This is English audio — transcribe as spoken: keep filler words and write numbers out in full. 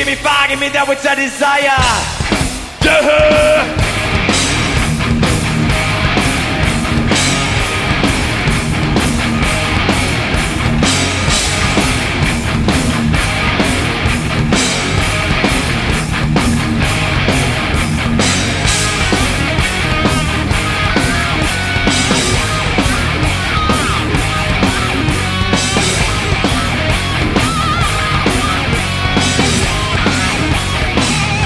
give me fire, give me that which I desire. Yeah.